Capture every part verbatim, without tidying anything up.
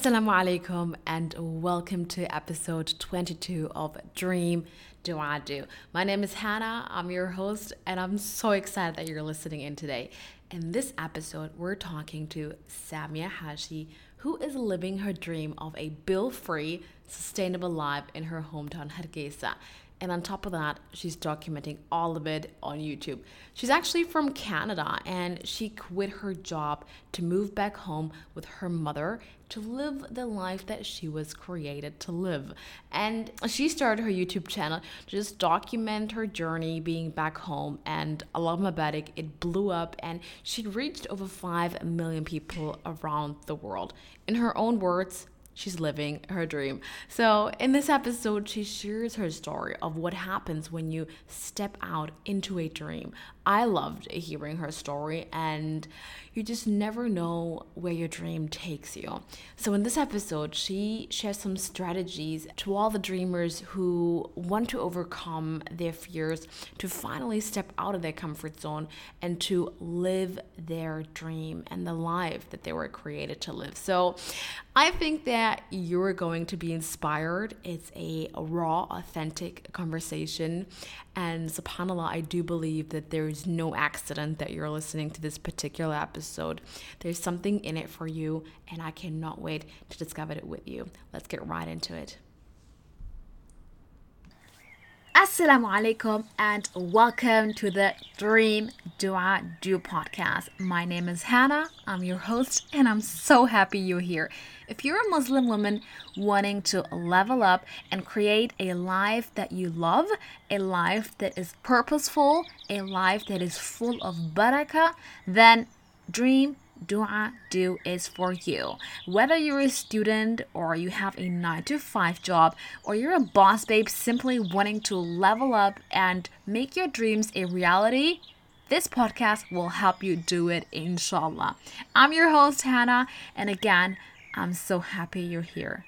Assalamu alaikum and welcome to episode twenty-two of Dream Do I Do. My name is Hannah, I'm your host, and I'm so excited that you're listening in today. In this episode, we're talking to Samia Hashi, who is living her dream of a bill-free, sustainable life in her hometown Hargeisa. And on top of that, she's documenting all of it on YouTube. She's actually from Canada and she quit her job to move back home with her mother to live the life that she was created to live. And she started her YouTube channel to just document her journey being back home. And Allahumma barik, it blew up and she reached over five million people around the world. In her own words, she's living her dream. So in this episode, she shares her story of what happens when you step out into a dream. I loved hearing her story, and you just never know where your dream takes you. So in this episode, she shares some strategies to all the dreamers who want to overcome their fears, to finally step out of their comfort zone and to live their dream and the life that they were created to live. So I think that you're going to be inspired. It's a raw, authentic conversation. And subhanAllah, I do believe that there's no accident that you're listening to this particular episode. There's something in it for you, and I cannot wait to discover it with you. Let's get right into it. Assalamu alaikum and welcome to the Dream Do I Do podcast. My name is Hannah, I'm your host, and I'm so happy you're here. If you're a Muslim woman wanting to level up and create a life that you love, a life that is purposeful, a life that is full of barakah, then Dream Do I Do is for you. Whether you're a student or you have a nine to five job or you're a boss babe simply wanting to level up and make your dreams a reality, this podcast will help you do it, inshallah. I'm your host, Hannah, and again, I'm so happy you're here.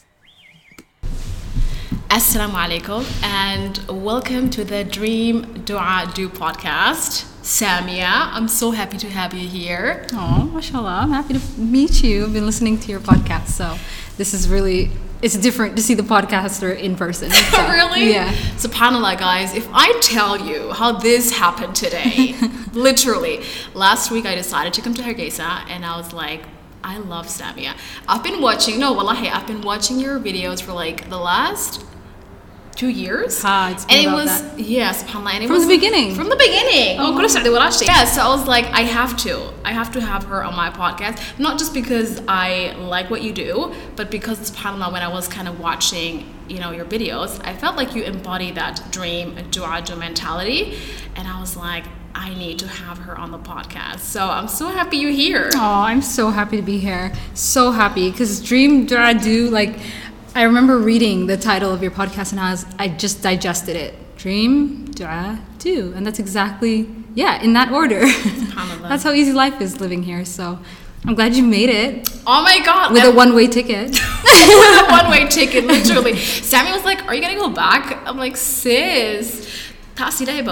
Assalamu alaikum and welcome to the Dream Do I Do podcast. Samia, I'm so happy to have you here. Oh, mashallah. I'm happy to meet you. I've been listening to your podcast, so this is really, it's different to see the podcaster in person. So, really? Yeah. SubhanAllah, guys, if I tell you how this happened today, literally, last week I decided to come to Hargeisa and I was like, I love Samia. I've been watching, no, wallahi, I've been watching your videos for like the last two years. Ah, it's been and it about was, that. yeah, subhanAllah. And it From was, the beginning. From the beginning. Oh. Oh, yeah, so I was like, I have to. I have to have her on my podcast. Not just because I like what you do, but because, subhanAllah, when I was kind of watching, you know, your videos, I felt like you embody that dream, dua do mentality. And I was like, I need to have her on the podcast. So I'm so happy you're here. Oh, I'm so happy to be here. So happy. Because Dream Do I Do, like, I remember reading the title of your podcast and I was, I just digested it. Dream Do I Do. And that's exactly, yeah, in that order. That's how easy life is living here. So I'm glad you made it. Oh my God. With a one-way ticket. With a one-way ticket, literally. Sammy was like, are you going to go back? I'm like, sis. By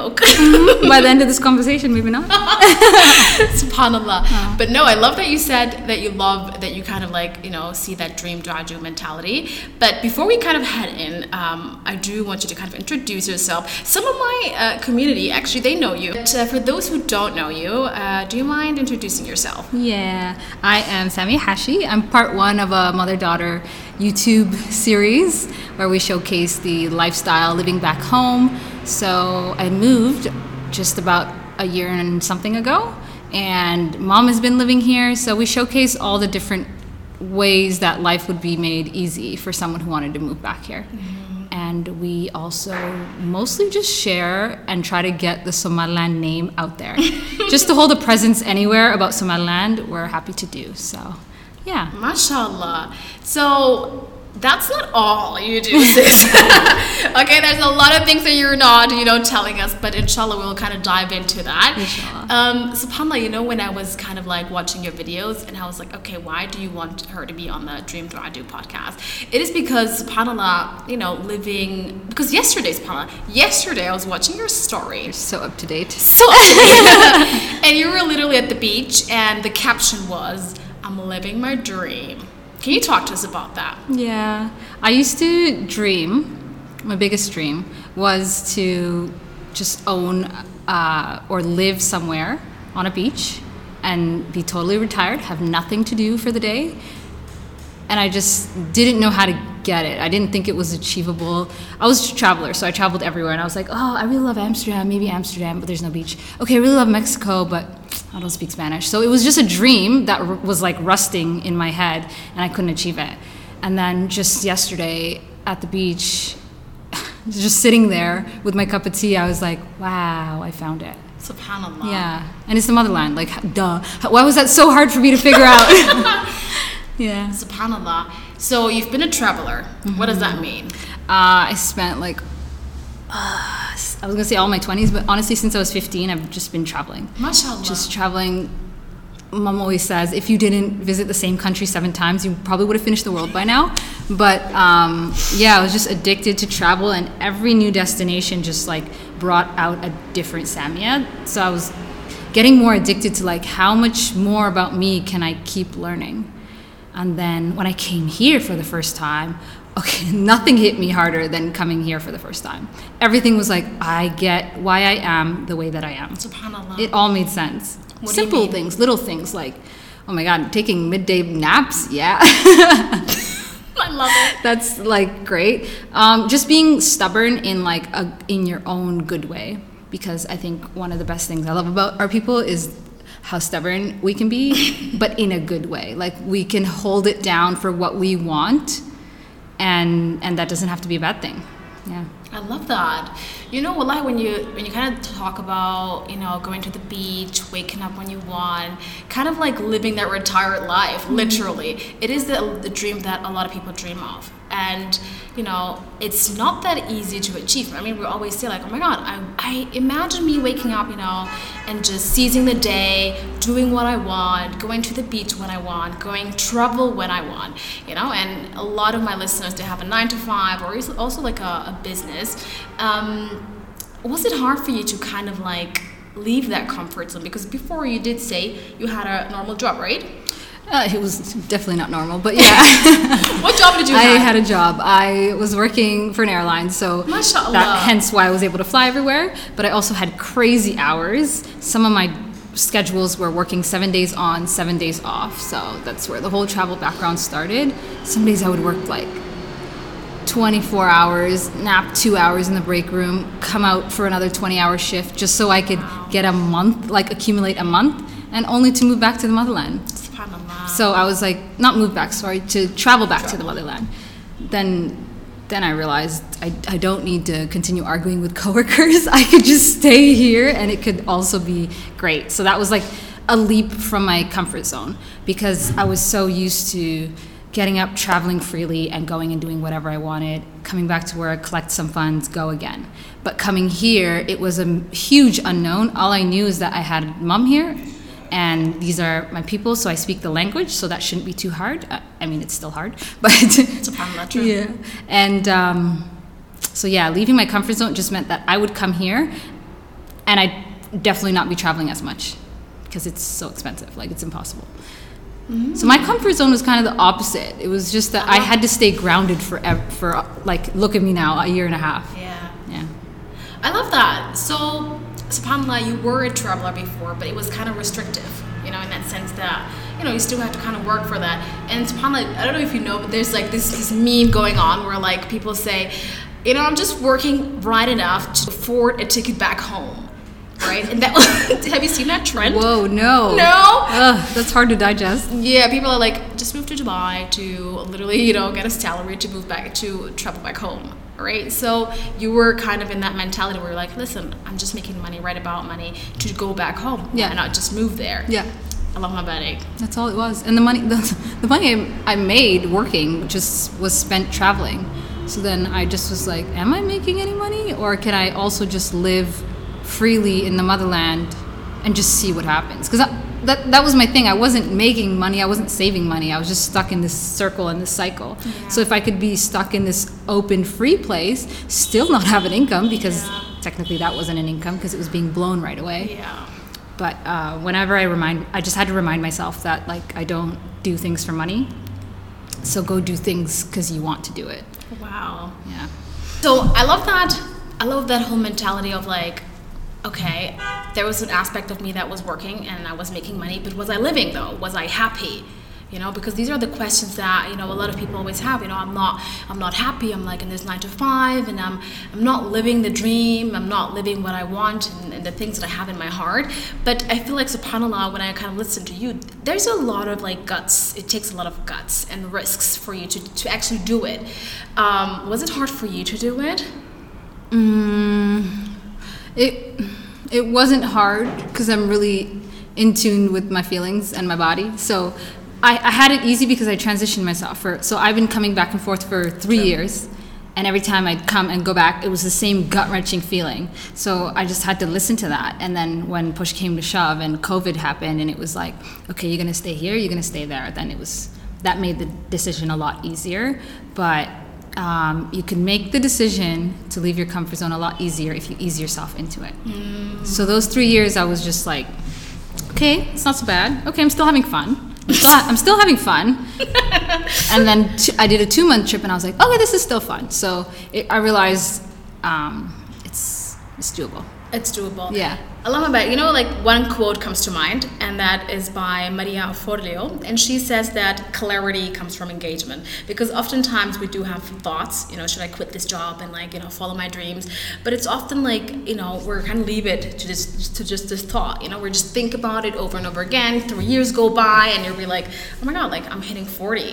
the end of this conversation, maybe not. SubhanAllah. Oh. But no, I love that you said that you love that you kind of like, you know, see that dream do mentality. But before we kind of head in, um, I do want you to kind of introduce yourself. Some of my uh, community, actually, they know you. But uh, for those who don't know you, uh, do you mind introducing yourself? Yeah, I am Samia Hashi. I'm part one of a mother-daughter YouTube series where we showcase the lifestyle living back home. So I moved just about a year and something ago, and mom has been living here, so we showcase all the different ways that life would be made easy for someone who wanted to move back here. Mm-hmm. And we also mostly just share and try to get the Somaliland name out there. Just to hold a presence anywhere about Somaliland, we're happy to do. So, yeah. MashaAllah. So that's not all you do, sis. Okay, there's a lot of things that you're not, you know, telling us, but inshallah, we'll kind of dive into that. Inshallah. Um, SubhanAllah, you know, when I was kind of like watching your videos and I was like, okay, why do you want her to be on the Dream Do I Do podcast? It is because, SubhanAllah, you know, living, because yesterday, SubhanAllah, yesterday I was watching your story. You're so up to date. So up to date. And you were literally at the beach and the caption was, I'm living my dream. Can you talk to us about that? Yeah. I used to dream, my biggest dream was to just own uh, or live somewhere on a beach and be totally retired, have nothing to do for the day. And I just didn't know how to get it. I didn't think it was achievable. I was a traveler, so I traveled everywhere. And I was like, oh, I really love Amsterdam, maybe Amsterdam, but there's no beach. Okay, I really love Mexico, but I don't speak Spanish. So it was just a dream that r- was like rusting in my head, and I couldn't achieve it. And then just yesterday at the beach, just sitting there with my cup of tea, I was like, wow, I found it. SubhanAllah. Yeah, and it's the motherland. Like, duh. Why was that so hard for me to figure out? Yeah. SubhanAllah. So you've been a traveler. Mm-hmm. What does that mean? Uh, I spent like, uh, I was gonna say all my twenties, but honestly, since I was fifteen, I've just been traveling. MashaAllah. Just traveling. Mom always says, if you didn't visit the same country seven times, you probably would have finished the world by now. But um, yeah, I was just addicted to travel, and every new destination just like brought out a different Samia. So I was getting more addicted to like, how much more about me can I keep learning? And then when I came here for the first time, okay, nothing hit me harder than coming here for the first time. Everything was like, I get why I am the way that I am. SubhanAllah. It all made sense. What Simple things, little things like, oh my God, taking midday naps, yeah. I love it. That's like great. Um, just being stubborn in like a, in your own good way, because I think one of the best things I love about our people is how stubborn we can be, but in a good way. Like we can hold it down for what we want, and and that doesn't have to be a bad thing. Yeah. I love that. You know, wallahi, when you when you kind of talk about, you know, going to the beach, waking up when you want, kind of like living that retired life, mm-hmm. literally. It is the, the dream that a lot of people dream of. And, you know, it's not that easy to achieve. I mean, we always say like, oh my God, I, I imagine me waking up, you know, and just seizing the day, doing what I want, going to the beach when I want, going travel when I want, you know. And a lot of my listeners, they have a nine to five or also like a, a business. Um, was it hard for you to kind of like leave that comfort zone? Because before you did say you had a normal job, right? Uh, it was definitely not normal, but yeah. What job did you I have? had a job. I was working for an airline, so MashaAllah. that hence why I was able to fly everywhere. But I also had crazy hours. Some of my schedules were working seven days on, seven days off. So that's where the whole travel background started. Some days I would work like twenty-four hours, nap two hours in the break room, come out for another twenty hour shift just so I could Wow. get a month, like accumulate a month, and only to move back to the motherland. So I was like, not move back, sorry, to travel back travel. to the motherland. Then then I realized I, I don't need to continue arguing with coworkers. I could just stay here and it could also be great. So that was like a leap from my comfort zone, because I was so used to getting up, traveling freely and going and doing whatever I wanted, coming back to work, collect some funds, go again. But coming here, it was a huge unknown. All I knew is that I had mom here, and these are my people, so I speak the language, so that shouldn't be too hard. Uh, I mean, it's still hard, but SubhanAllah. Yeah. And um, so yeah, leaving my comfort zone just meant that I would come here, and I'd definitely not be traveling as much because it's so expensive. Like, it's impossible. Mm-hmm. So my comfort zone was kind of the opposite. It was just that I had to stay grounded for for like, look at me now, a year and a half. Yeah. Yeah. I love that. So, SubhanAllah, you were a traveler before, but it was kind of restrictive, you know, in that sense that, you know, you still have to kind of work for that. And SubhanAllah, I don't know if you know, but there's like this, this meme going on where like people say, you know, I'm just working right enough to afford a ticket back home. Right? And that have you seen that trend? Whoa, no. No? Ugh, that's hard to digest. Yeah, people are like, just move to Dubai to literally, you know, get a salary to move back, to travel back home. Right? So you were kind of in that mentality where you're like, listen, I'm just making money, right about money, to go back home. Yeah. And not just move there. Yeah. I love my body. That's all it was. And the money the, the money I, I made working just was spent traveling. So then I just was like, am I making any money? Or can I also just live freely in the motherland and just see what happens? Because that, that that was my thing. I wasn't making money, I wasn't saving money, I was just stuck in this circle and this cycle. Yeah. So if I could be stuck in this open free place, still not have an income, because yeah. technically that wasn't an income because it was being blown right away. Yeah. But uh, whenever I remind I just had to remind myself that like I don't do things for money. So go do things because you want to do it. Wow. Yeah. So I love that. I love that whole mentality of like, okay, there was an aspect of me that was working and I was making money, but was I living though? Was I happy? You know, because these are the questions that, you know, a lot of people always have. You know, I'm not, I'm not happy. I'm like in this nine to five, and I'm, I'm not living the dream. I'm not living what I want and, and the things that I have in my heart. But I feel like, subhanAllah, when I kind of listen to you, there's a lot of like guts. It takes a lot of guts and risks for you to, to actually do it. Um, was it hard for you to do it? Mm, it, it wasn't hard because I'm really in tune with my feelings and my body. So I, I had it easy because I transitioned myself. For so I've been coming back and forth for three sure. years, and every time I'd come and go back, it was the same gut-wrenching feeling. So I just had to listen to that. And then when push came to shove and COVID happened, and it was like, okay, you're gonna stay here, you're gonna stay there. Then it was that made the decision a lot easier. But um, you can make the decision to leave your comfort zone a lot easier if you ease yourself into it. Mm. So those three years, I was just like, okay, it's not so bad. Okay, I'm still having fun. I'm still, I'm still having fun. And then t- I did a two month trip and I was like, okay, this is still fun. So it, I realized um, it's it's doable. It's doable. Yeah. Alhamdulillah, you know, like one quote comes to mind, and that is by Maria Forleo, and she says that clarity comes from engagement, because oftentimes we do have thoughts, you know, should I quit this job and like, you know, follow my dreams? But it's often like, you know, we're kind of leave it to just to just this thought, you know, we just think about it over and over again. Three years go by, and you'll be like, oh my God, like I'm hitting forty,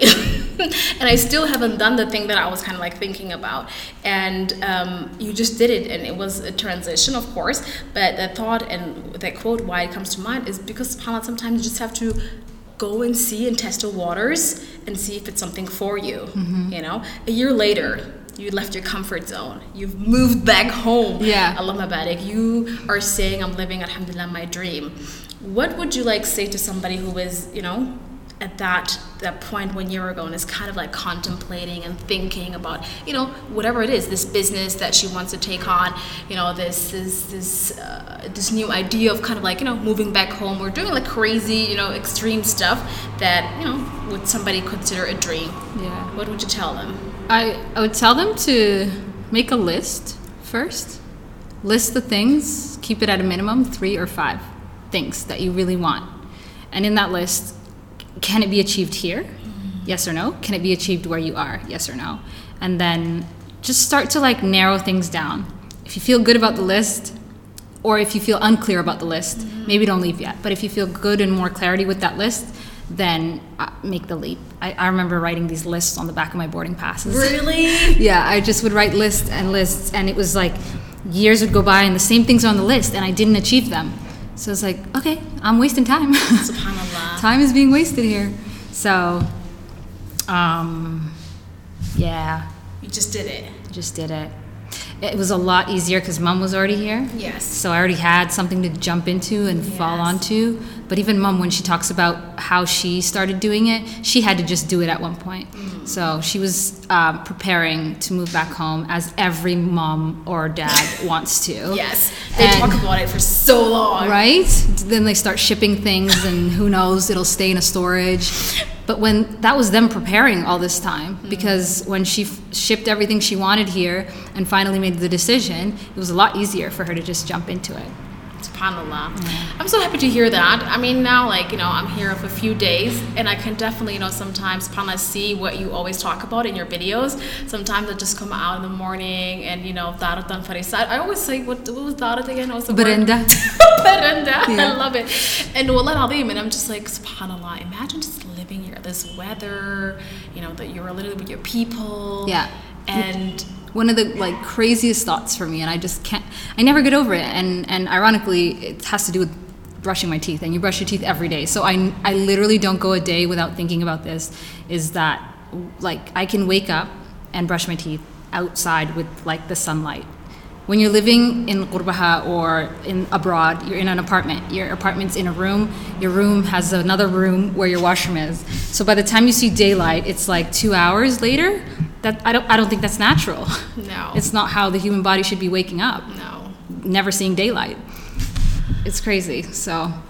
and I still haven't done the thing that I was kind of like thinking about. And um, you just did it, and it was a transition, of course, but that thought and that quote, why it comes to mind, is because subhanAllah, sometimes you just have to go and see and test the waters and see if it's something for you. Mm-hmm. You know, a year later, you left your comfort zone, you've moved back home. Yeah. Allah mabarak, you are saying, I'm living, alhamdulillah, my dream. What would you like say to somebody who is, you know, at that that point one year ago and is kind of like contemplating and thinking about, you know, whatever it is, this business that she wants to take on, you know, this this this uh, this new idea of kind of like, you know, moving back home or doing like crazy, you know, extreme stuff that, you know, would somebody consider a dream? Yeah. What would you tell them? I, I would tell them to make a list first. List the things, keep it at a minimum, three or five things that you really want. And in that list, can it be achieved here? Yes or no? Can it be achieved where you are? Yes or no? And then just start to like narrow things down. If you feel good about the list, or if you feel unclear about the list, mm-hmm. maybe don't leave yet. But if you feel good and more clarity with that list, then uh, make the leap. I, I remember writing these lists on the back of my boarding passes. Really? Yeah, I just would write lists and lists, and it was like years would go by and the same things are on the list and I didn't achieve them. So it's like, okay, I'm wasting time. SubhanAllah. Time is being wasted here. So, um, yeah. You just did it. Just did it. It was a lot easier because Mom was already here. Yes. So I already had something to jump into and yes. fall onto. But even Mom, when she talks about how she started doing it, she had to just do it at one point. Mm. So she was uh, preparing to move back home, as every mom or dad wants to. Yes. They and, talk about it for so long. Right? Then they start shipping things, and who knows, it'll stay in a storage. But when that was them preparing all this time, mm-hmm. because when she f- shipped everything she wanted here and finally made the decision, it was a lot easier for her to just jump into it. SubhanAllah. Mm-hmm. I'm so happy to hear that. I mean, now, like, you know, I'm here for a few days, and I can definitely, you know, sometimes, SubhanAllah, see what you always talk about in your videos. Sometimes I just come out in the morning and, you know, Daratan Farisad. I always say, what, what was Darat again? What's the Berenda. Berenda. Yeah. I love it. And Wallah al-Azim, and I'm just like, SubhanAllah, imagine just living here, this weather, you know, that you're a little with your people. Yeah. And one of the like craziest thoughts for me, and I just can't, I never get over it. And, and ironically, it has to do with brushing my teeth, and you brush your teeth every day. So I, I literally don't go a day without thinking about this, is that like I can wake up and brush my teeth outside with like the sunlight. When you're living in Qurbaha or in abroad, you're in an apartment. Your apartment's in a room. Your room has another room where your washroom is. So by the time you see daylight, it's like two hours later. That I don't. I don't think that's natural. No. It's not how the human body should be waking up. No. Never seeing daylight. It's crazy. So.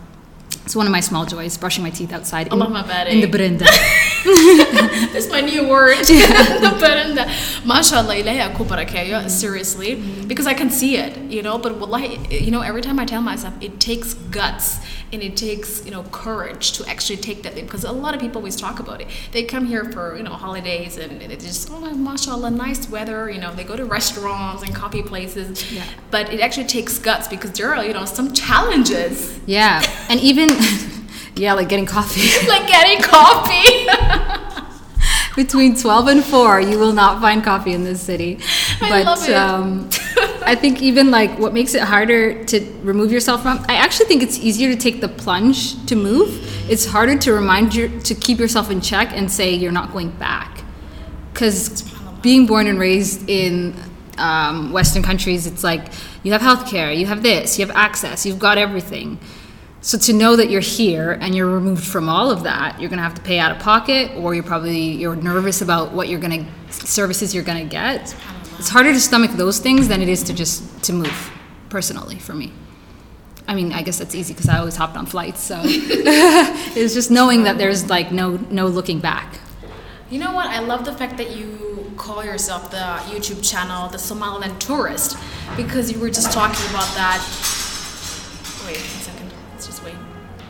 It's one of my small joys, brushing my teeth outside in, Allah in the berenda. That's my new word. The berenda. MashaAllah, ilahi aku barakeyo, seriously, because I can see it, you know, but wallahi, you know, every time I tell myself, it takes guts and it takes, you know, courage to actually take that thing, because a lot of people always talk about it. They come here for, you know, holidays and they just, oh, mashallah, nice weather, you know, they go to restaurants and coffee places, yeah. But it actually takes guts because there are, you know, some challenges. Yeah, and even, yeah, like getting coffee. Like getting coffee. Between twelve and four, you will not find coffee in this city. I but love it. Um, I think even like what makes it harder to remove yourself from, I actually think it's easier to take the plunge to move. It's harder to remind you to keep yourself in check and say you're not going back. Because being born and raised in um, Western countries, it's like you have healthcare, you have this, you have access, you've got everything. So to know that you're here and you're removed from all of that, you're gonna have to pay out of pocket, or you're probably you're nervous about what you're gonna services you're gonna get. It's harder to stomach those things than it is to just to move. Personally, for me, I mean, I guess that's easy because I always hopped on flights. So it's just knowing that there's like no no looking back. You know what? I love the fact that you call yourself the YouTube channel the Somaliland Tourist, because you were just talking about that. Wait one second. Let's just wait.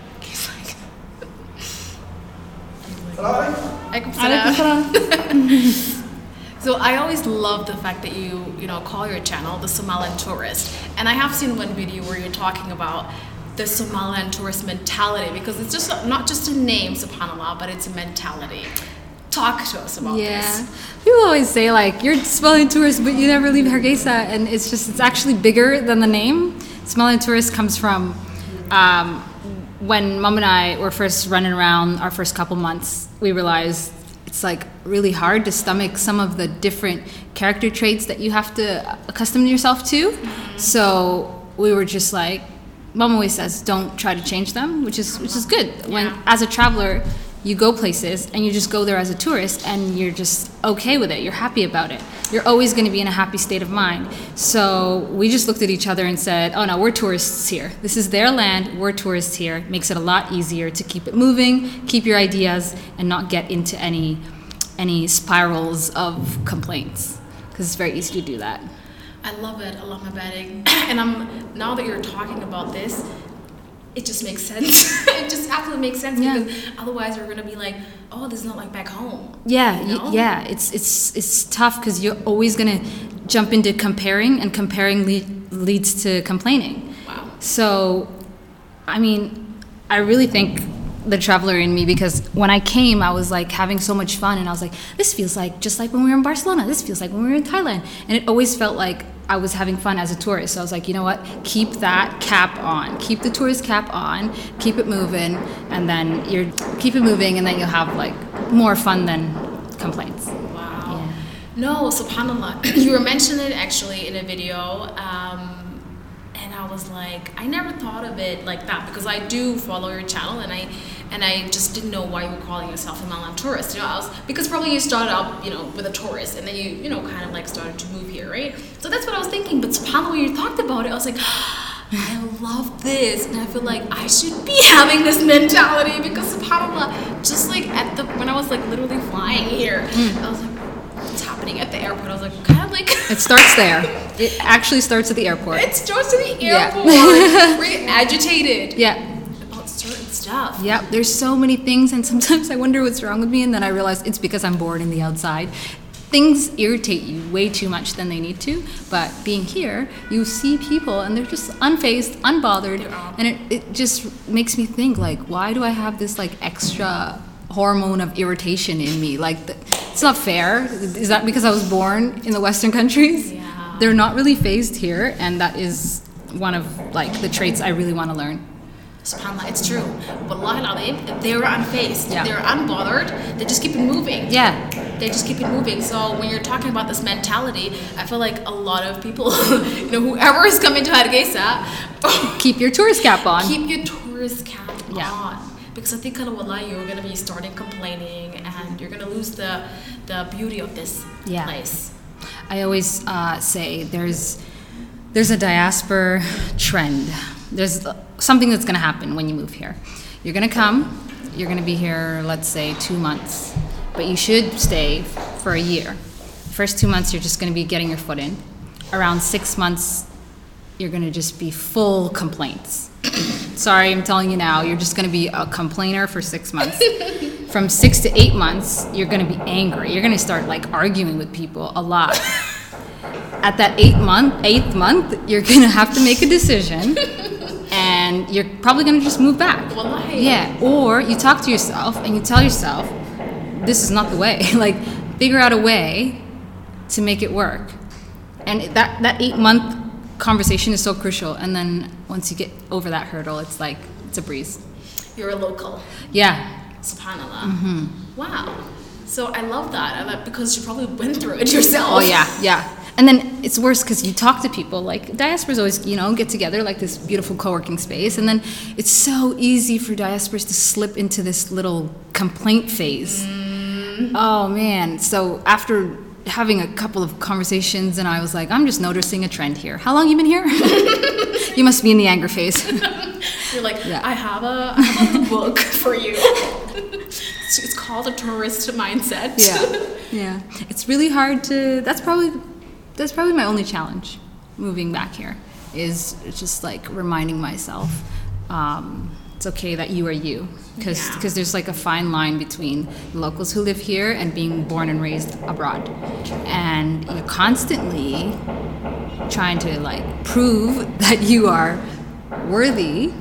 So I always love the fact that you, you know, call your channel the Somaliland Tourist. And I have seen one video where you're talking about the Somaliland tourist mentality, because it's just not just a name, subhanAllah, but it's a mentality. Talk to us about yeah. this. People always say like, you're Somaliland Tourist, but you never leave Hargeisa. And it's just, it's actually bigger than the name. Somaliland Tourist comes from um, when Mom and I were first running around our first couple months, we realized it's like really hard to stomach some of the different character traits that you have to accustom yourself to. Mm-hmm. So we were just like, Mom always says, don't try to change them, which is which is good. Yeah. When as a traveler, you go places and you just go there as a tourist and you're just okay with it. You're happy about it. You're always going to be in a happy state of mind. So we just looked at each other and said, oh no, we're tourists here. This is their land, we're tourists here. It makes it a lot easier to keep it moving, keep your ideas, and not get into any any spirals of complaints. Because it's very easy to do that. I love it. I love my batting. And I'm now that you're talking about this, it just makes sense. It just absolutely makes sense, yeah. Because otherwise we're gonna be like, oh, this is not like back home. Yeah, you know? y- yeah. It's it's it's tough because you're always gonna jump into comparing, and comparing le- leads to complaining. Wow. So, I mean, I really think the traveler in me, because when I came, I was like having so much fun, and I was like, this feels like just like when we were in Barcelona. This feels like when we were in Thailand, and it always felt like I was having fun as a tourist. So I was like, you know what? Keep that cap on. Keep the tourist cap on. Keep it moving, and then you're keep it moving, and then you'll have like more fun than complaints. Wow. Yeah. No, subhanallah. You were mentioning it actually in a video, um, and I was like, I never thought of it like that, because I do follow your channel, and I and I just didn't know why you were calling yourself a Somaliland tourist. You know, I was because probably you started out, you know, with a tourist, and then you, you know, kind of like started to move here, right? So that's what I was thinking. But subhanAllah, when you talked about it, I was like, I love this, and I feel like I should be having this mentality, because subhanAllah, just like at the when I was like literally flying here, mm. I was like, what's happening at the airport? I was like, kind of like. It starts there. It actually starts at the airport. It starts at the airport. Yeah. We're agitated. Yeah. Certain stuff. Yeah, there's so many things, and sometimes I wonder what's wrong with me, and then I realize it's because I'm bored in the outside. Things irritate you way too much than they need to, but being here, you see people and they're just unfazed, unbothered, and it, it just makes me think, like, why do I have this like extra hormone of irritation in me? Like, the, it's not fair. Is that because I was born in the Western countries? Yeah. They're not really fazed here, and that is one of like the traits I really want to learn. SubhanAllah, it's true. But wallahi, they're unfazed. Yeah. They're unbothered. They just keep it moving. Yeah. They just keep it moving. So when you're talking about this mentality, I feel like a lot of people, you know, whoever is coming to Hargeisa, keep your tourist cap on. Keep your tourist cap yeah. on. Because I think, wallahi, you're going to be starting complaining, and you're going to lose the, the beauty of this yeah. place. I always uh, say there's there's a diaspora trend. There's something that's going to happen when you move here. You're going to come, you're going to be here, let's say, two months, but you should stay for a year. First two months, you're just going to be getting your foot in. Around six months, you're going to just be full complaints. Sorry, I'm telling you now, you're just going to be a complainer for six months. From six to eight months, you're going to be angry. You're going to start like arguing with people a lot. At that eight month, eighth month, you're going to have to make a decision, and you're probably going to just move back. Wallahi. Yeah, or you talk to yourself and you tell yourself, this is not the way. Like, figure out a way to make it work. And that, that eight month conversation is so crucial. And then once you get over that hurdle, it's like, it's a breeze. You're a local. Yeah. SubhanAllah. Mm-hmm. Wow. So I love that. I love because you probably went through it yourself. Oh, yeah, yeah. And then it's worse because you talk to people, like diasporas always, you know, get together like this beautiful co-working space. And then it's so easy for diasporas to slip into this little complaint phase. Mm. Oh, man. So after having a couple of conversations, and I was like, I'm just noticing a trend here. How long you been here? You must be in the anger phase. You're like, yeah. I have a, I have a book for you. It's, it's called A Tourist Mindset. Yeah, yeah. It's really hard to. That's probably that's probably my only challenge moving back here. Is just like reminding myself, um, it's okay that you are you, because Yeah. because there's like a fine line between the locals who live here and being born and raised abroad, and you're constantly trying to like prove that you are worthy.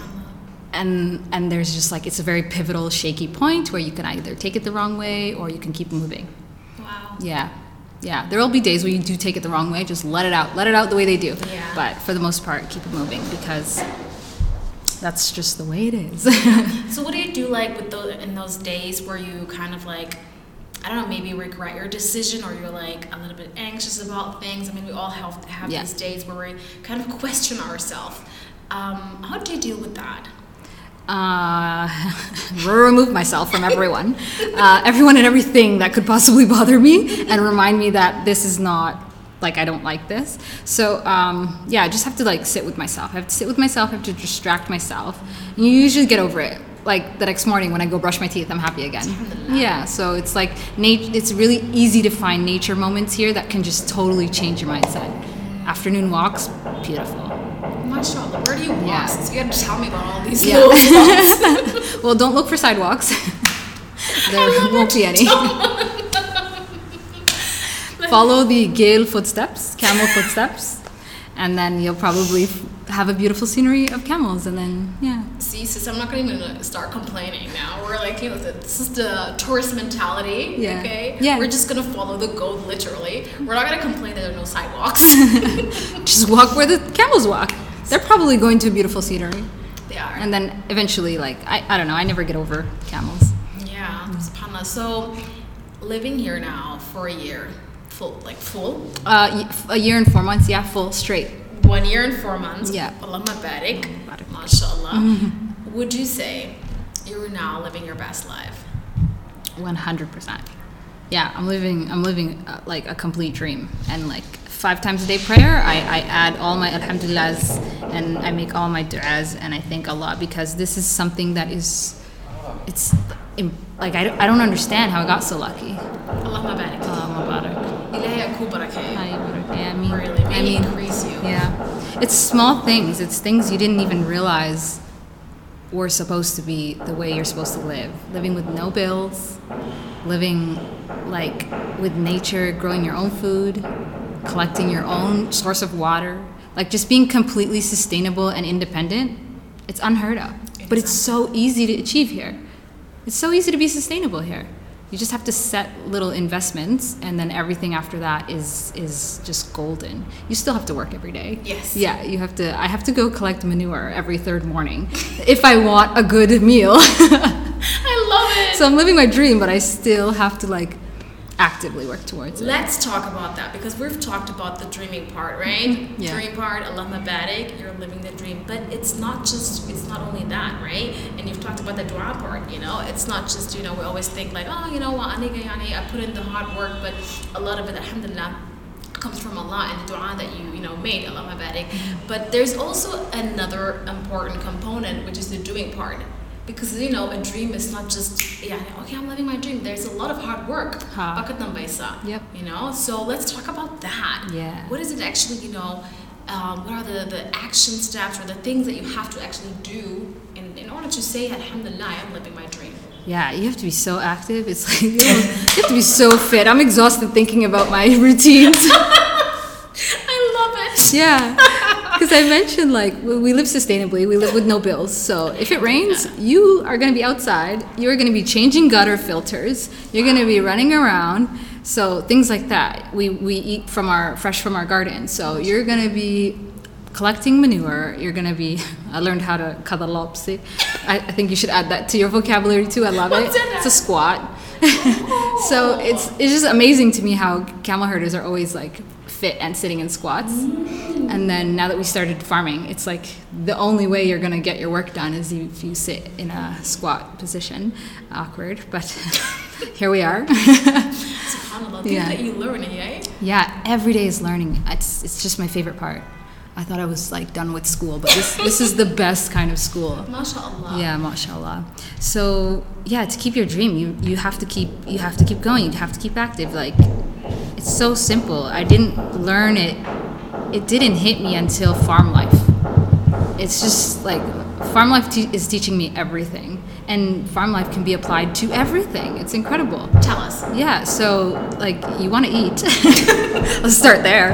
And and there's just like, it's a very pivotal, shaky point where you can either take it the wrong way or you can keep moving. Wow. Yeah. Yeah. There will be days where you do take it the wrong way. Just let it out. Let it out the way they do. Yeah. But for the most part, keep it moving, because that's just the way it is. So what do you do like with those in those days where you kind of like, I don't know, maybe regret your decision, or you're like a little bit anxious about things? I mean, we all have have Yeah. these days where we kind of question ourselves. Um, how do you deal with that? Uh, remove myself from everyone, uh, everyone and everything that could possibly bother me, and remind me that this is not, like, I don't like this. So, um, yeah, I just have to, like, sit with myself. I have to sit with myself, I have to distract myself. And you usually get over it. Like, the next morning when I go brush my teeth, I'm happy again. Yeah, so it's like, nat- it's really easy to find nature moments here that can just totally change your mindset. Afternoon walks, beautiful. MashaAllah, where do you walk? Yeah. So you gotta tell me about all these Yeah. little spots. Well, don't look for sidewalks. There won't be any. Follow the Gale footsteps, camel footsteps, and then you'll probably f- have a beautiful scenery of camels, and then, yeah. See, sis, I'm not gonna even start complaining now. We're like, you know, this is the tourist mentality, Yeah. okay? Yeah. We're just gonna follow the goat, literally. We're not gonna complain that there are no sidewalks. Just walk where the camels walk. They're probably going to a beautiful scenery. They are. And then eventually, like, I, I don't know, I never get over camels. Yeah, subhanAllah. So, living here now for a year, full, like full? Uh, y- a year and four months, yeah, full, straight. One year and four months. Yeah. Allahumma barik. Barik. MashaAllah. Mm-hmm. Would you say you're now living your best life? one hundred percent. Yeah, I'm living, I'm living uh, like a complete dream. And like five times a day prayer, I, I add all my alhamdulillahs, and I make all my du'as, and I thank Allah, because this is something that is, it's im- like, I don't, I don't understand how I got so lucky. Allahumma barik. Allahumma barak. Ilahi aku barakah. Hi, barak. Yeah, I mean, Really, may I He mean, increase you. yeah. It's small things. It's things you didn't even realize were supposed to be the way you're supposed to live. Living with no bills, living like with nature, growing your own food, collecting your own source of water, like just being completely sustainable and independent. It's unheard of. But it's so easy to achieve here. It's so easy to be sustainable here. You just have to set little investments, and then everything after that is is just golden. You still have to work every day. Yes. Yeah, you have to. I have to go collect manure every third morning if I want a good meal. I love it. So I'm living my dream, but I still have to like actively work towards it. Let's talk about that, because we've talked about the dreaming part, right? Yeah. Dream part, Allahumma barik, you're living the dream. But it's not just, it's not only that, right? And you've talked about the dua part, you know? It's not just, you know, we always think like, oh, you know, wa ani gayani, I put in the hard work, but a lot of it, alhamdulillah, comes from Allah and the dua that you you know made, Allahumma barik. But there's also another important component, which is the doing part. Because you know, a dream is not just yeah, okay, I'm living my dream. There's a lot of hard work. Ha. Bakat ng baisa. Yep. You know, so let's talk about that. Yeah. What is it actually? You know, um, what are the, the action steps or the things that you have to actually do in, in order to say, Alhamdulillah, I'm living my dream? Yeah, you have to be so active. It's like you, know, you have to be so fit. I'm exhausted thinking about my routines. I love it. Yeah, because I mentioned like we we live sustainably. We live with no bills. So if it rains, you are going to be outside. You're going to be changing gutter filters. You're going to be running around. So things like that. We we eat from our fresh from our garden. So you're going to be collecting manure. You're going to be. I learned how to kadalopsi. I, I think you should add that to your vocabulary too. I love What's it. in It's a squat. So it's it's just amazing to me how camel herders are always like fit and sitting in squats. And then now that we started farming, it's like the only way you're gonna get your work done is if you sit in a squat position. Awkward, but here we are. SubhanAllah, things Yeah. that you learn, eh? Yeah, every day is learning. It's it's just my favorite part. I thought I was like done with school, but this this is the best kind of school. MashaAllah. Yeah, mashallah. So yeah, to keep your dream, you you have to keep you have to keep going. You have to keep active. Like it's so simple. I didn't learn it. It didn't hit me until farm life. It's just like farm life te- is teaching me everything, and farm life can be applied to everything. It's incredible. Tell us. Yeah. So like you want to eat. Let's start there.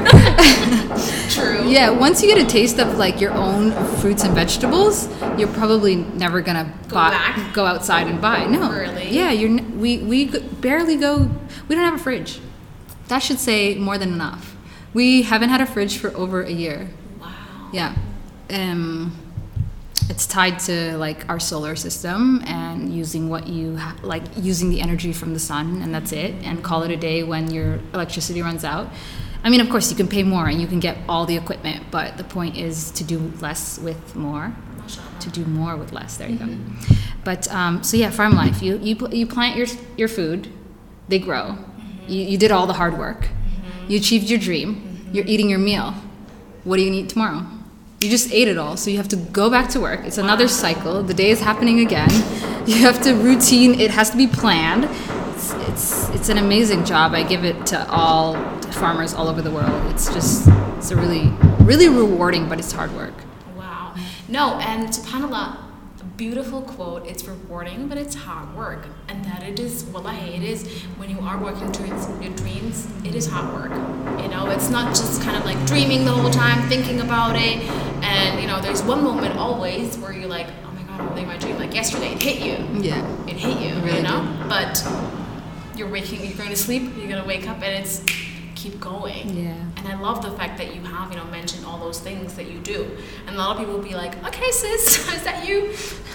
True. Yeah, once you get a taste of like your own fruits and vegetables, you're probably never gonna Go buy, back? go outside and buy. No, Really? Yeah, you're. n- We we g- barely go. We don't have a fridge. That should say more than enough. We haven't had a fridge for over a year. Wow. Yeah, um, it's tied to like our solar system and using what you ha- like using the energy from the sun, and that's it. And call it a day when your electricity runs out. I mean, of course, you can pay more and you can get all the equipment, but the point is to do less with more, MashaAllah. to do more with less. There you go. But um, so yeah, farm life. You you pl- you plant your your food, they grow. You you did all the hard work. You achieved your dream. You're eating your meal. What are you gonna eat tomorrow? You just ate it all, so you have to go back to work. It's another cycle. The day is happening again. You have to routine. It has to be planned. It's it's, it's an amazing job. I give it to all farmers all over the world. It's just it's a really really rewarding, but it's hard work. Wow. No, and subhanAllah, a beautiful quote. It's rewarding, but it's hard work. And that it is, wallahi, it is, when you are working towards your dreams, it is hard work. You know, it's not just kind of like dreaming the whole time, thinking about it. And, you know, there's one moment always where you're like, oh my God, I'm living my dream. Like yesterday, it hit you. Yeah. It hit you, It really you know? But you're waking, you're going to sleep, you're going to wake up, and it's keep going. Yeah. And I love the fact that you have, you know, mentioned all those things that you do. And a lot of people will be like, okay, sis, is that you?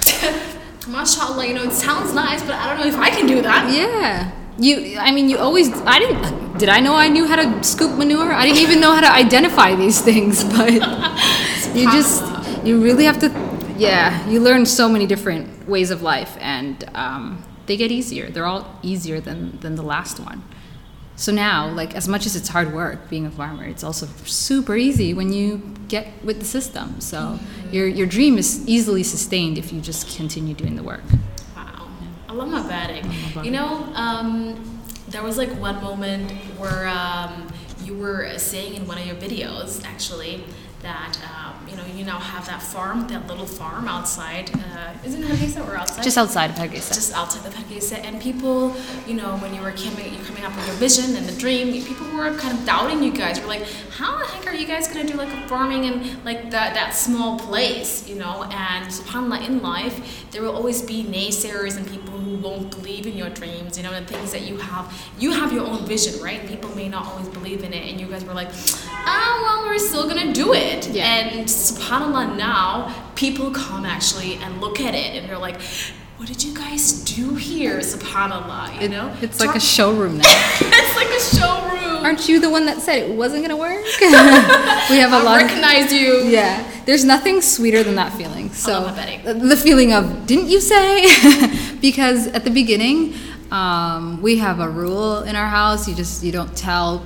MashaAllah, you know, it sounds nice, but I don't know if I can do that. Yeah. You, I mean, you always, I didn't, did I know I knew how to scoop manure? I didn't even know how to identify these things, but you just, you really have to, yeah, you learn so many different ways of life, and um, they get easier. They're all easier than, than the last one. So now, like, as much as it's hard work being a farmer, it's also super easy when you get with the system. So mm-hmm. your your dream is easily sustained if you just continue doing the work. Wow. Allahumma barik. You know, um, there was like one moment where um, you were saying in one of your videos, actually, that um, you know you now have that farm, that little farm outside. Uh, is it in Hargeisa or outside? Just outside of Hargeisa. Just outside of Hargeisa, and people, you know, when you were coming, you're coming up with your vision and the dream, people were kind of doubting you guys. Were like, how the heck are you guys gonna do like a farming in like that that small place, you know? And subhanallah, in life, there will always be naysayers and people who won't believe in your dreams, you know, the things that you have. You have your own vision, right? People may not always believe in it, and you guys were like, ah, well, we're still gonna do it. Yeah. And subhanallah, now people come actually and look at it and they're like, what did you guys do here? Subhanallah, you It- know? It's like a showroom now. It's like a showroom. Aren't you the one that said it wasn't gonna work? We have a I lot of, recognize you. yeah, there's nothing sweeter than that feeling. So love that. the the feeling of, didn't you say? Because at the beginning, um, we have a rule in our house. You just, you don't tell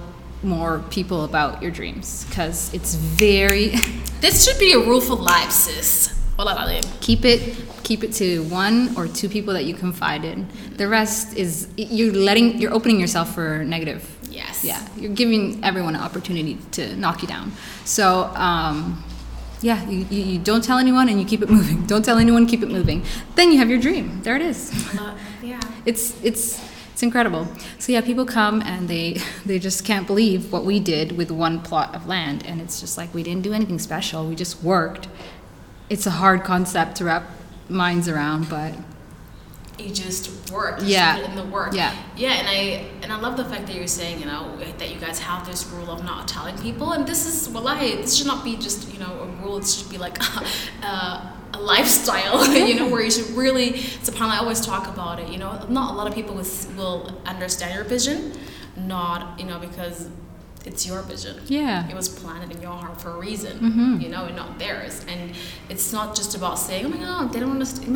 more people about your dreams, because it's very This should be a rule for life, sis. keep it keep it to one or two people that you confide in. The rest is you're letting you're opening yourself for negative. Yes. Yeah, you're giving everyone an opportunity to knock you down. So um, yeah, you, you, you don't tell anyone and you keep it moving. Don't tell anyone, keep it moving. Then you have your dream. There it is. Uh, yeah. It's it's it's incredible. So yeah, people come and they they just can't believe what we did with one plot of land, and it's just like we didn't do anything special. We just worked. It's a hard concept to wrap minds around, but you just work. You yeah, just put in the work. Yeah, yeah, and I and I love the fact that you're saying, you know, that you guys have this rule of not telling people, and this is wallahi, this should not be just, you know, a rule. It should be like a, a lifestyle, you know, where you should really. SubhanAllah, I always talk about it. You know, not a lot of people will, will understand your vision, not, you know, because it's your vision. Yeah. It was planted in your heart for a reason, mm-hmm. you know, and not theirs. And it's not just about saying, oh my God, they don't understand.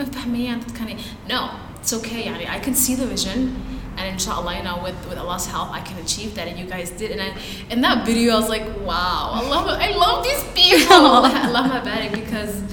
No, it's okay. I, mean, I can see the vision, and inshallah, you know, with, with Allah's help, I can achieve that. And you guys did. And I, in that video, I was like, wow, I love it. I love these people. I love my batik because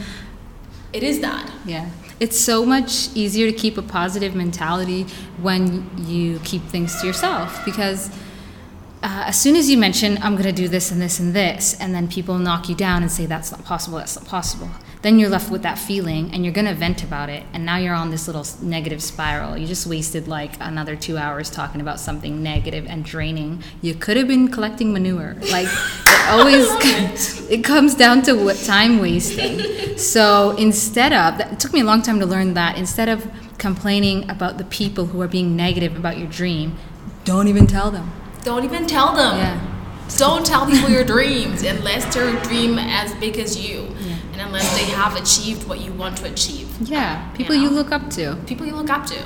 it is that. Yeah. It's so much easier to keep a positive mentality when you keep things to yourself, because Uh, as soon as you mention, I'm going to do this and this and this, and then people knock you down and say, that's not possible, that's not possible, then you're left with that feeling, and you're going to vent about it, and now you're on this little negative spiral. You just wasted like another two hours talking about something negative and draining. You could have been collecting manure. Like, it always it. it comes down to what time wasting. So instead of, it took me a long time to learn that, instead of complaining about the people who are being negative about your dream, don't even tell them. Don't even tell them. Yeah. Don't tell people your dreams unless they're a dream as big as you, yeah. and unless they have achieved what you want to achieve. Yeah, people you, know? you look up to. People you look up to.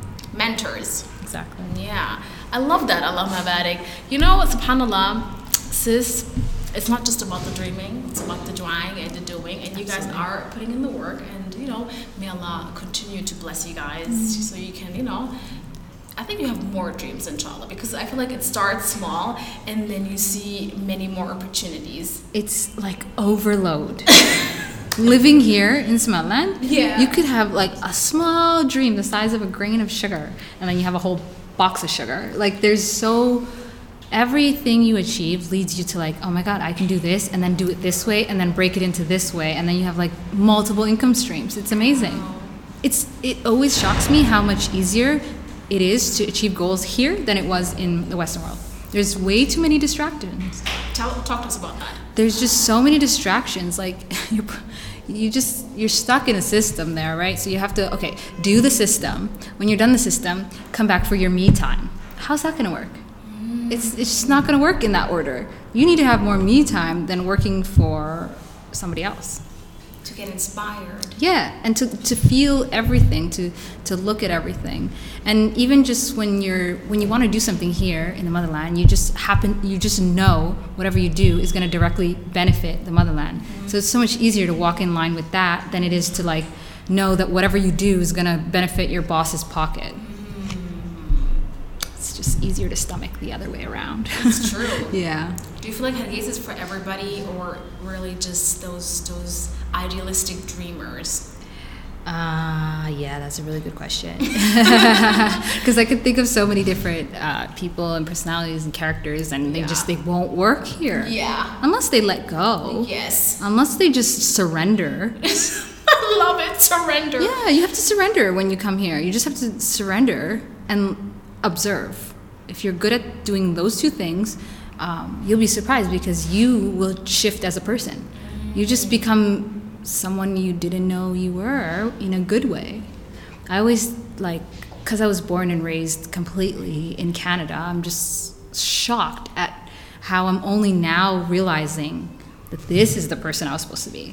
Mentors. Exactly. Yeah. I love that. I love my batik. You know what, subhanAllah, sis, it's not just about the dreaming, it's about the doing and the doing, and you guys Absolutely. Are putting in the work, and, you know, may Allah continue to bless you guys mm-hmm. so you can, you know, I think you have more dreams, inshallah, because I feel like it starts small and then you see many more opportunities. It's like overload. Living here in Somaliland, yeah. you could have like a small dream the size of a grain of sugar, and then you have a whole box of sugar. Like, there's so, everything you achieve leads you to like, oh my God, I can do this, and then do it this way, and then break it into this way, and then you have like multiple income streams. It's amazing. Wow. It's It always shocks me how much easier it is to achieve goals here than it was in the Western world. There's way too many distractions. Tell, talk to us about that. There's just so many distractions. Like, you're, you just, you're stuck in a system there, right? So you have to, okay, do the system. When you're done the system, come back for your me time. How's that gonna work? Mm. It's, it's just not gonna work in that order. You need to have more me time than working for somebody else. To get inspired. Yeah, and to, to feel everything, to, to look at everything. And even just when you're when you want to do something here in the motherland, you just happen you just know whatever you do is going to directly benefit the motherland. Mm-hmm. So it's so much easier to walk in line with that than it is to like know that whatever you do is going to benefit your boss's pocket. Mm-hmm. It's just easier to stomach the other way around. It's true. Yeah. Do you feel like Hadith is for everybody, or really just those those idealistic dreamers? Uh, yeah, that's a really good question. Because I could think of so many different uh, people and personalities and characters, and they yeah. just, they won't work here. Yeah. Unless they let go. Yes. Unless they just surrender. I love it, surrender. Yeah, you have to surrender when you come here. You just have to surrender and observe. If you're good at doing those two things, um, you'll be surprised because you will shift as a person. You just become someone you didn't know you were in a good way. I always, like, because I was born and raised completely in Canada, I'm just shocked at how I'm only now realizing that this is the person I was supposed to be.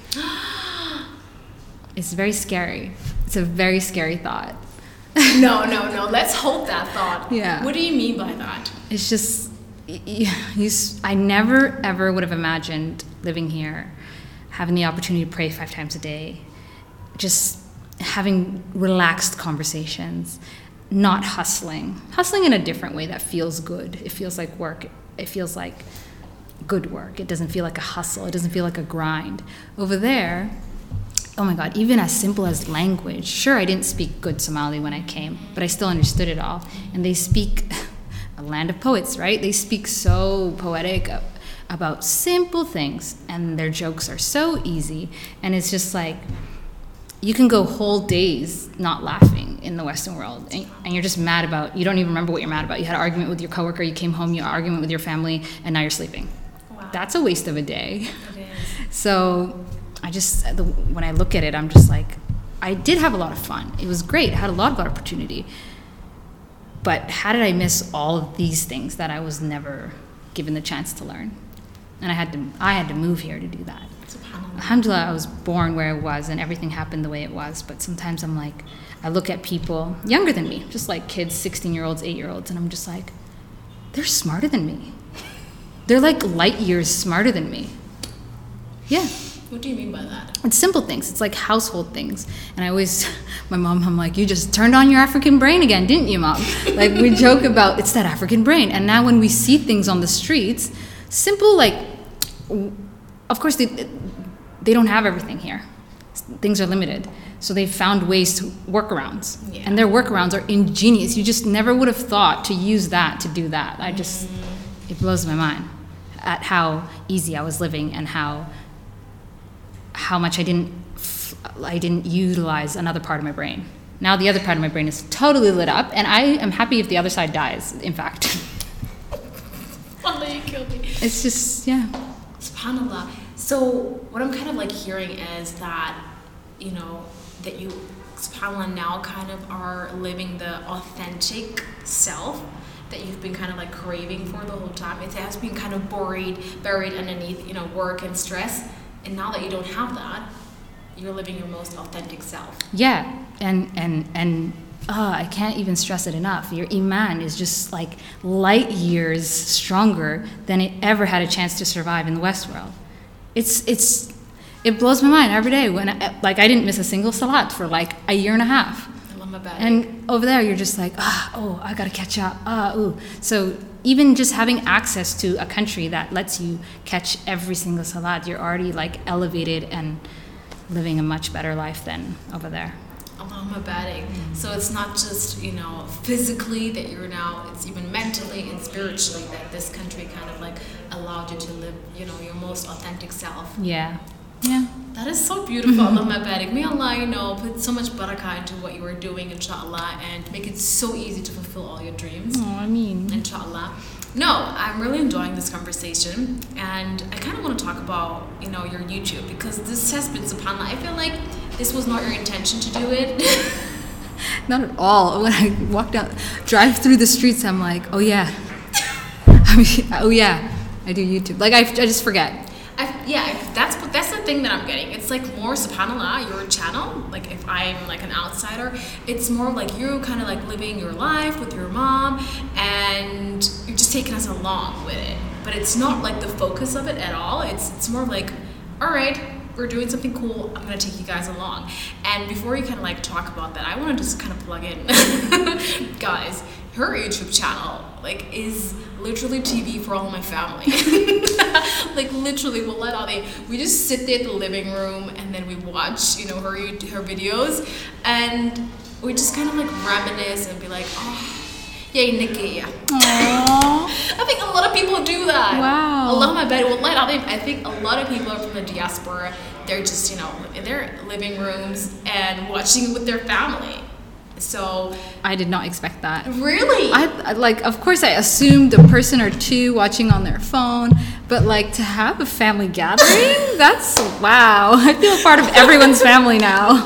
It's very scary. It's a very scary thought. No, no, no. Let's hold that thought. Yeah. What do you mean by that? It's just, you, you, I never, ever would have imagined living here, having the opportunity to pray five times a day, just having relaxed conversations, not hustling. Hustling in a different way that feels good. It feels like work. It feels like good work. It doesn't feel like a hustle. It doesn't feel like a grind. Over there, oh my God, even as simple as language. Sure, I didn't speak good Somali when I came, but I still understood it all. And they speak a land of poets, right? They speak so poetic about simple things, and their jokes are so easy. And it's just like, you can go whole days not laughing in the Western world, and, and you're just mad about, you don't even remember what you're mad about. You had an argument with your coworker, you came home, you had an argument with your family, and now you're sleeping. Wow. That's a waste of a day. It is. So I just, the, when I look at it, I'm just like, I did have a lot of fun. It was great. I had a lot of opportunity. But how did I miss all of these things that I was never given the chance to learn? And I had to, I had to move here to do that. Alhamdulillah, I was born where I was and everything happened the way it was. But sometimes I'm like, I look at people younger than me, just like kids, sixteen-year-olds, eight-year-olds, and I'm just like, they're smarter than me. They're like light years smarter than me. Yeah. What do you mean by that? It's simple things. It's like household things. And I always, my mom, I'm like, you just turned on your African brain again, didn't you, Mom? Like, we joke about, it's that African brain. And now when we see things on the streets, simple, like, of course, they, they don't have everything here. Things are limited. So they've found ways to workarounds. Yeah. And their workarounds are ingenious. You just never would have thought to use that to do that. I just, mm. it blows my mind at how easy I was living and how how much I didn't I didn't utilize another part of my brain. Now the other part of my brain is totally lit up, and I am happy if the other side dies, in fact. Allah, you killed me. It's just, yeah. SubhanAllah. So what I'm kind of like hearing is that, you know, that you, SubhanAllah, now kind of are living the authentic self that you've been kind of like craving for the whole time. It has been kind of buried, buried underneath, you know, work and stress. And now that you don't have that, you're living your most authentic self. Yeah, and and and uh, I can't even stress it enough. Your iman is just like light years stronger than it ever had a chance to survive in the West world. It's it's it blows my mind every day when I, like I didn't miss a single salat for like a year and a half. And over there, you're just like, ah, oh, I gotta catch up. Ah, ooh. So even just having access to a country that lets you catch every single salat, you're already like elevated and living a much better life than over there. Allahumma barik. So it's not just, you know, physically that you're now, it's even mentally and spiritually that this country kind of like allowed you to live, you know, your most authentic self. Yeah. Yeah. That is so beautiful. Allahumma barik. May Allah, you know, put so much barakah into what you are doing, inshallah, and make it so easy to fulfill all your dreams. Oh, I mean. Inshallah. No, I'm really enjoying this conversation, and I kind of want to talk about, you know, your YouTube, because this has been, subhanAllah, I feel like this was not your intention to do it. Not at all. When I walk down, drive through the streets, I'm like, oh yeah. I mean, oh yeah, I do YouTube. Like, I, I just forget. I, yeah, that's that's the thing that I'm getting. It's like more, subhanAllah, your channel, like if I'm like an outsider, it's more like you kind of like living your life with your mom and you're just taking us along with it. But it's not like the focus of it at all. It's it's more like, all right, we're doing something cool, I'm gonna take you guys along. And before you kind of like talk about that, I want to just kind of plug in. Guys, her YouTube channel like is literally T V for all of my family. Like literally, we'll let all they we just sit there in the living room and then we watch, you know, her her videos, and we just kind of like reminisce and be like, oh, yay, Nikki. I think a lot of people do that. Wow. A lot of my bed will let out. I think a lot of people are from the diaspora. They're just, you know, in their living rooms and watching it with their family. So I did not expect that. Really? I, I like, of course, I assumed a person or two watching on their phone, but like to have a family gathering, that's wow. I feel part of everyone's family now.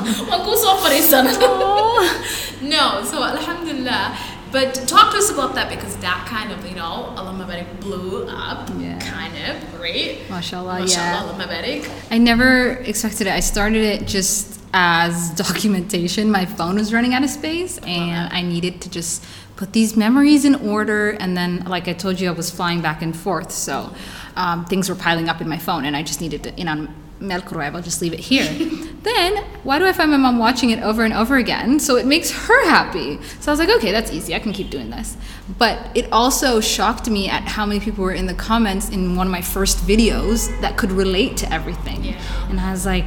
No, so alhamdulillah. But talk to us about that, because that kind of, you know, Allahumma barik blew up, yeah. kind of, right? MashaAllah, MashaAllah, yeah. Allahumma barik. I never expected it. I started it just as documentation. My phone was running out of space, and I needed to just put these memories in order. And then, like I told you, I was flying back and forth, so um, things were piling up in my phone, and I just needed to, you know, Mel Kurueb, I'll just leave it here. Then, why do I find my mom watching it over and over again? So it makes her happy. So I was like, okay, that's easy. I can keep doing this. But it also shocked me at how many people were in the comments in one of my first videos that could relate to everything. Yeah. And I was like,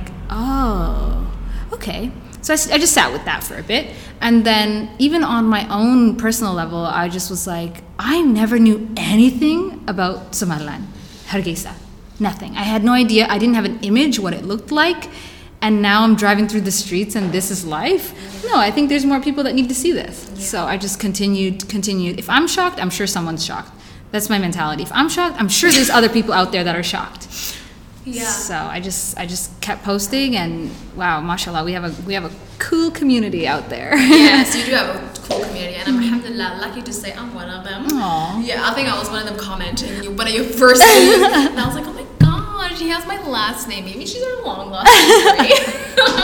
oh, okay. So I, I just sat with that for a bit. And then even on my own personal level, I just was like, I never knew anything about Somaliland, Hargeisa. Nothing. I had no idea. I didn't have an image what it looked like. And now I'm driving through the streets and this is life. No, I think there's more people that need to see this. Yeah. So I just continued, continued. If I'm shocked, I'm sure someone's shocked. That's my mentality. If I'm shocked, I'm sure there's other people out there that are shocked. Yeah. So I just I just kept posting, and wow, mashallah, we have a we have a cool community out there. Yes, you do have a cool community, and I'm alhamdulillah lucky to say I'm one of them. Aww. Yeah, I think I was one of them commenting you one of your first videos, and I was like, oh my god, she has my last name. Maybe she's our long lost memory.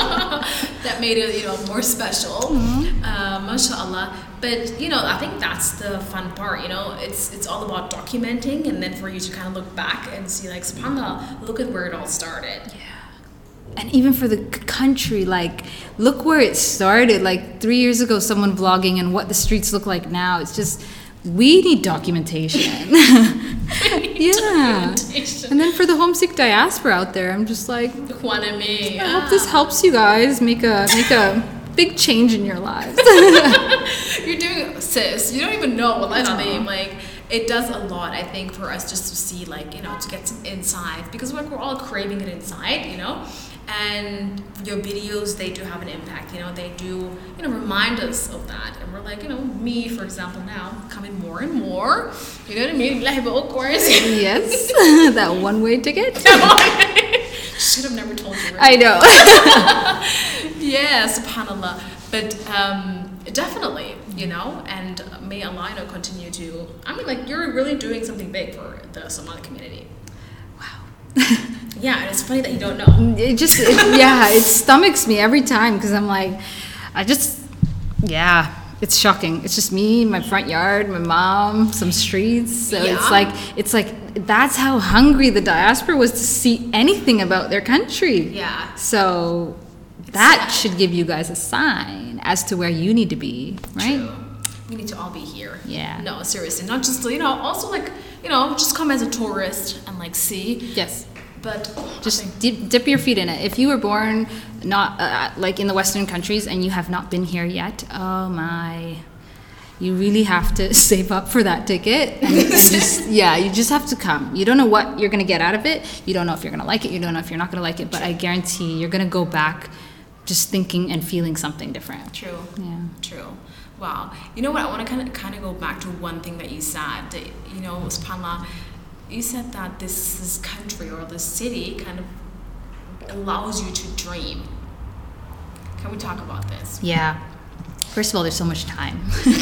That made it, you know, more special. Mm-hmm. Uh, mashallah. But you know, I think that's the fun part. You know, it's it's all about documenting, and then for you to kind of look back and see, like, subhanallah, look at where it all started. Yeah. And even for the c- country, like, look where it started. Like three years ago, someone vlogging and what the streets look like now. It's just, we need documentation. we need yeah. documentation. And then for the homesick diaspora out there, I'm just like, One of me. I hope this helps you guys make a make a big change in your lives. You're doing, sis, you don't even know what I mean. Like, it does a lot, I think, for us just to see, like, you know, to get some insight, because we're, we're all craving it inside, you know. And your videos, they do have an impact, you know, they do, you know, remind us of that. And we're like, you know, me, for example, now coming more and more, you know what I mean? Like, of course. Yes, that one-way ticket. Should have never told you. Right? I know. Yeah, subhanallah. But um, definitely, you know, and may Allah, you know, continue to, I mean, like, you're really doing something big for the Somali community. Wow. Yeah, and it's funny that you don't know. It just, it, yeah, it stomachs me every time, because I'm like, I just, yeah, it's shocking. It's just me, my front yard, my mom, some streets. So Yeah. it's like, it's like, that's how hungry the diaspora was to see anything about their country. Yeah. So that sad. should give you guys a sign as to where you need to be, right? True. We need to all be here. Yeah. No, seriously, not just, you know, also, like, you know, just come as a tourist and, like, see. Yes. But Just dip, dip your feet in it. If you were born not uh, like in the Western countries and you have not been here yet, oh my, you really have to save up for that ticket. And just, yeah, you just have to come. You don't know what you're gonna get out of it. You don't know if you're gonna like it. You don't know if you're not gonna like it. But I guarantee you're gonna go back just thinking and feeling something different. True. Yeah. True. Wow. You know what? I want to kind of kind of go back to one thing that you said. That, you know, subhanallah, you said that this, this country or this city kind of allows you to dream. Can we talk about this? Yeah. First of all, there's so much time.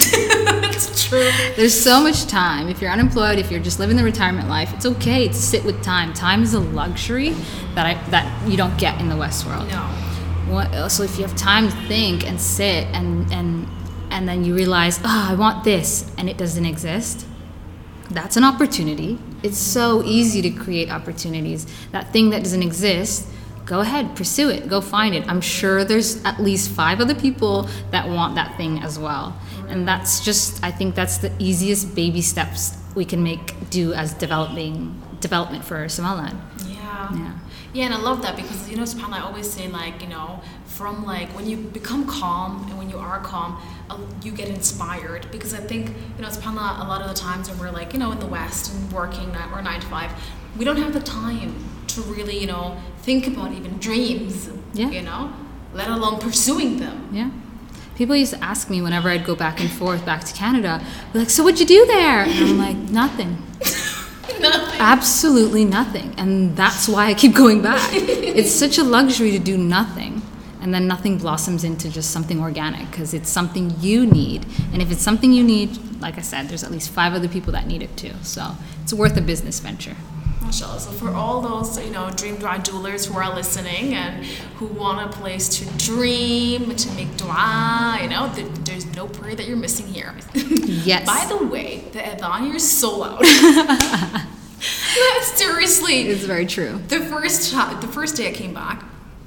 It's true. There's so much time. If you're unemployed, if you're just living the retirement life, it's okay to sit with time. Time is a luxury that I that you don't get in the West world. No. What, so if you have time to think and sit and and and then you realize, oh, I want this, and it doesn't exist, that's an opportunity. It's so easy to create opportunities. That thing that doesn't exist, go ahead, pursue it, go find it. I'm sure there's at least five other people that want that thing as well. And that's just, I think that's the easiest baby steps we can make do as developing development for Somaliland. Yeah. Yeah. Yeah, and I love that because, you know, subhanAllah, I always say, like, you know, from, like, when you become calm and when you are calm, uh, you get inspired. Because I think, you know, subhanAllah, a lot of the times when we're, like, you know, in the West and working nine, or nine to five, we don't have the time to really, you know, think about even dreams, Yeah. you know, let alone pursuing them. Yeah. People used to ask me whenever I'd go back and forth back to Canada, they're like, so what'd you do there? And I'm like, nothing. Nothing. Absolutely nothing. And that's why I keep going back. It's such a luxury to do nothing. And then nothing blossoms into just something organic because it's something you need. And if it's something you need, like I said, there's at least five other people that need it too. So it's worth a business venture. MashaAllah. So for all those, you know, dream dua doers who are listening and who want a place to dream, to make dua, you know, th- there's no prayer that you're missing here. Yes. By the way, the adhan here is so loud. Seriously. It's very true. The first time, the first day I came back,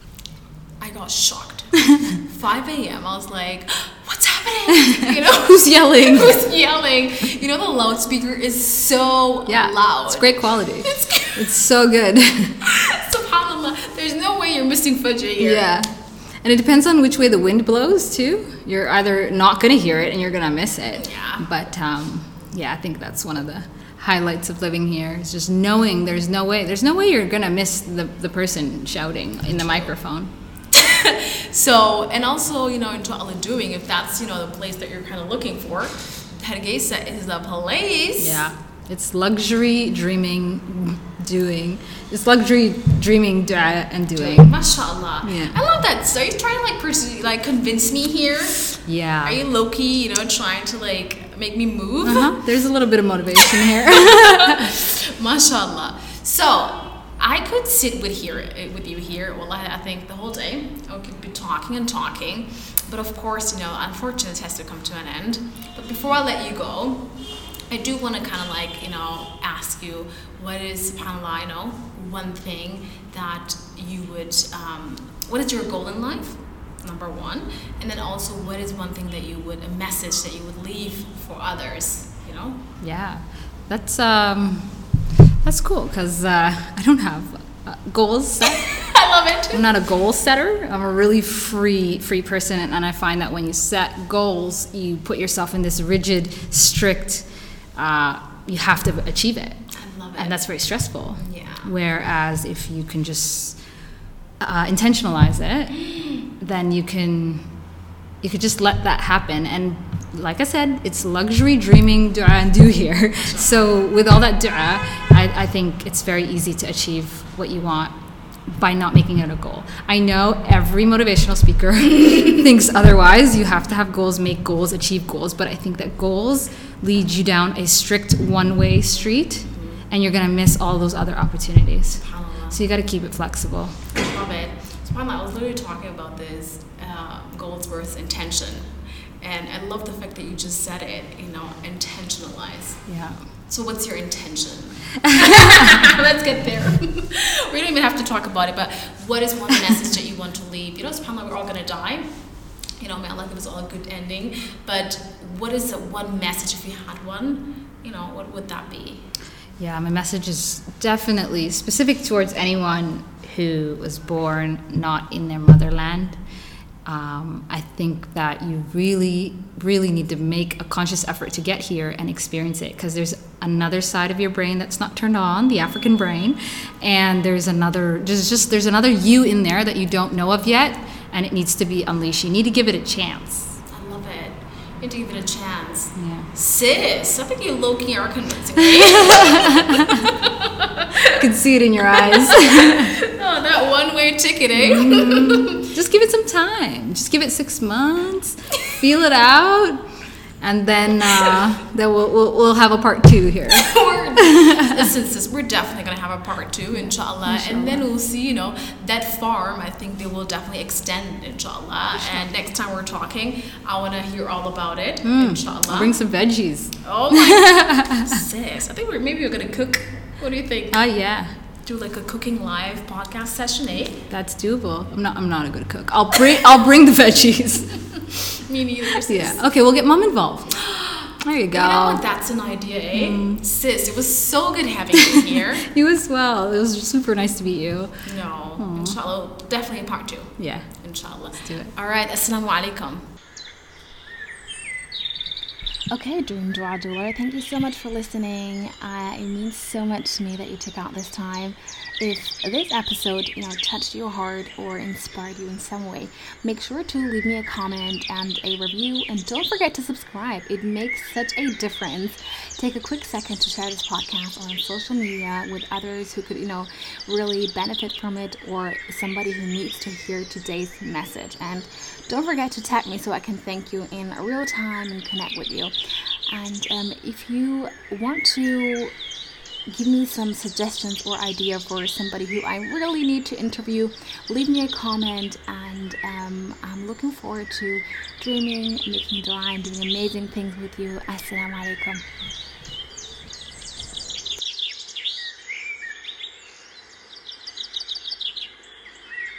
I got shocked. five a.m. I was like, what's happening? You know, who's yelling? Who's yelling? You know, the loudspeaker is so yeah, loud. It's great quality. It's, it's so good. SubhanAllah, there's no way you're missing Fajr here. Yeah. And it depends on which way the wind blows too. You're either not going to hear it and you're going to miss it. Yeah. But um, yeah, I think that's one of the highlights of living here is just knowing there's no way. There's no way you're going to miss the, the person shouting in the microphone. So, and also, you know, inshallah doing, if that's, you know, the place that you're kind of looking for, Hargeisa is the place. Yeah. It's luxury dreaming, doing. It's luxury dreaming, dua, and doing. Mashallah. Yeah. I love that. So, are you trying to like pursue, like convince me here? Yeah. Are you low key, you know, trying to like make me move? Uh-huh. There's a little bit of motivation here. Mashallah. So, I could sit with here with you here. Well, I, I think the whole day. I could be talking and talking, but of course, you know, unfortunately, it has to come to an end. But before I let you go, I do want to kind of like, you know, ask you, what is, subhanAllah, you know, one thing that you would, um, what is your goal in life? Number one. And then also, what is one thing that you would, a message that you would leave for others, you know? Yeah, that's, um, that's cool because uh, I don't have uh, goals set. I love it. I'm not a goal setter. I'm a really free, free person, and I find that when you set goals, you put yourself in this rigid, strict. Uh, you have to achieve it. I love it. And that's very stressful. Yeah. Whereas if you can just uh, intentionalize it, then you can you could just let that happen. And like I said, it's luxury dreaming, dua and do here. So with all that dua, I, I think it's very easy to achieve what you want by not making it a goal. I know every motivational speaker thinks otherwise. You have to have goals, make goals, achieve goals. But I think that goals lead you down a strict one-way street, and you're going to miss all those other opportunities. So you got to keep it flexible. I love it. SubhanAllah, I was literally talking about this uh, goals versus intention. And I love the fact that you just said it, you know, intentionalize. Yeah. So what's your intention? Let's get there. We don't even have to talk about it, but what is one message that you want to leave? You know, subhanAllah, we're all going to die. You know, may Allah give us all a good ending. But what is the one message, if you had one, you know, what would that be? Yeah, my message is definitely specific towards anyone who was born not in their motherland. Um, I think that you really, really need to make a conscious effort to get here and experience it, because there's another side of your brain that's not turned on, the African brain, and there's another, there's just, there's another you in there that you don't know of yet, and it needs to be unleashed. You need to give it a chance. I love it. You need to give it a chance. Yeah. Sis, I think you low-key are convincing me. I can see it in your eyes. Oh, that one-way ticket, eh? Mm, just give it some time. Just give it six months. Feel it out, and then uh, then we'll, we'll we'll have a part two here. Listen, sis, we're definitely gonna have a part two, inshallah. inshallah. And then we'll see. You know, that farm, I think they will definitely extend, inshallah. inshallah. And next time we're talking, I want to hear all about it, mm, inshallah. I'll bring some veggies. Oh my, sis, I think we're maybe we're gonna cook. What do you think? Oh uh, yeah. Do like a cooking live podcast session, eh? That's doable. I'm not. I'm not a good cook. I'll bring. I'll bring the veggies. Me neither. Sis. Yeah. Okay. We'll get mom involved. There you go. You know what? That's an idea, eh? Mm. Sis, it was so good having you here. You as well. It was super nice to meet you. No. Aww. Inshallah, definitely a part two. Yeah. Inshallah. Let's do it. All right. Assalamu alaikum. Okay, Dream Dua Doer, thank you so much for listening. Uh, it means so much to me that you took out this time. If this episode, you know, touched your heart or inspired you in some way, make sure to leave me a comment and a review, and don't forget to subscribe. It makes such a difference. Take a quick second to share this podcast on social media with others who could, you know, really benefit from it, or somebody who needs to hear today's message. And don't forget to tag me so I can thank you in real time and connect with you. And um, if you want to give me some suggestions or idea for somebody who I really need to interview, leave me a comment, and um, I'm looking forward to dreaming, making dua, and doing amazing things with you. Assalamu alaikum.